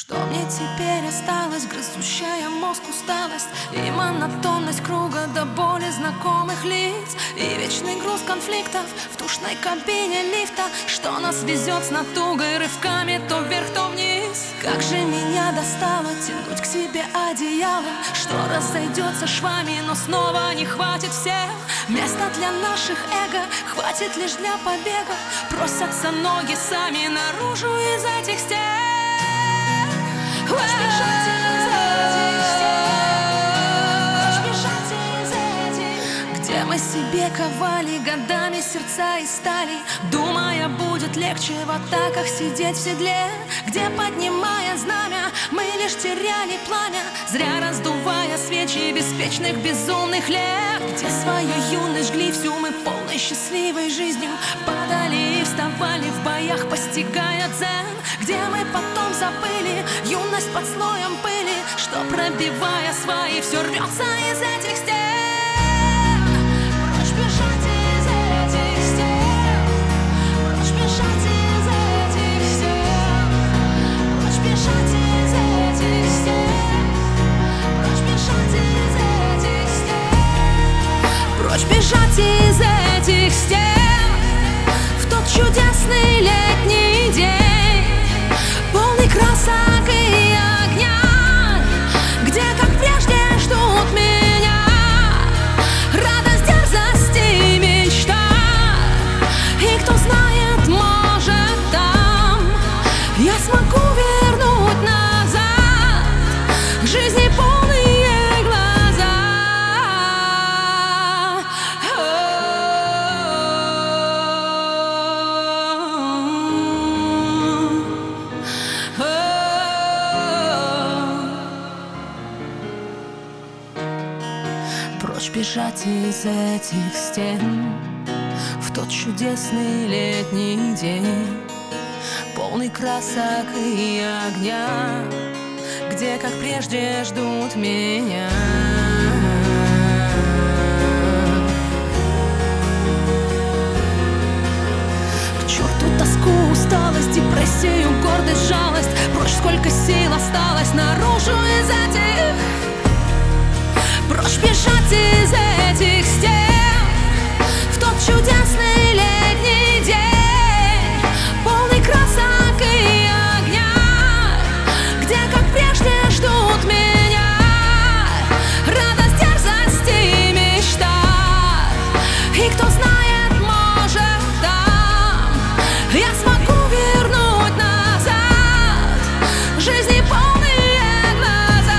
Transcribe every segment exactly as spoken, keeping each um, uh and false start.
Что мне теперь осталось? Грызущая мозг усталость и монотонность круга до боли знакомых лиц, и вечный груз конфликтов в душной кабине лифта, что нас везет с натугой рывками то вверх, то вниз. Как же меня достало тянуть к себе одеяло, что разойдется швами, но снова не хватит всех. Места для наших эго хватит лишь для побега. Просятся ноги сами наружу из этих стен. Прочь бежать из этих стен, прочь бежать из этих. Где мы себе ковали годами сердца и стали, думая, будет легче в атаках сидеть в седле. Где, поднимая знамя, мы лишь теряли пламя, зря раздувая свечи беспечных безумных лет. Где свою юность жгли всю мы полной счастливой жизнью, падали и вставали в боях, постигая дзен. Где мы потом забыли юность под слоем пыли, что, пробивая свои, все рвется из этих стен. Прочь бежать из этих стен, прочь бежать из этих стен, прочь бежать из этих стен, прочь бежать из этих стен, прочь бежать из этих стен в тот чудесный летний день, полный красок и огня, где, как прежде, ждут меня радость, дерзость и мечта. И кто знает, может, там я смогу вернуть назад жизни полные глаза. Прочь бежать из этих стен в тот чудесный летний день, полный красок и огня, где, как прежде, ждут меня. К черту тоску, усталость, депрессию, гордость, жалость. Прочь, сколько сил осталось наружу из этих. Прочь бежать из этих стен в тот чудесный летний день, полный красок и огня, где, как прежде, ждут меня радость, дерзость и мечта. И кто знает, может, там я смогу вернуть назад жизни полные глаза.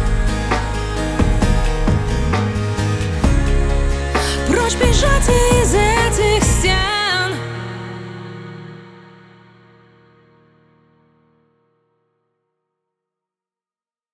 Прочь бежать из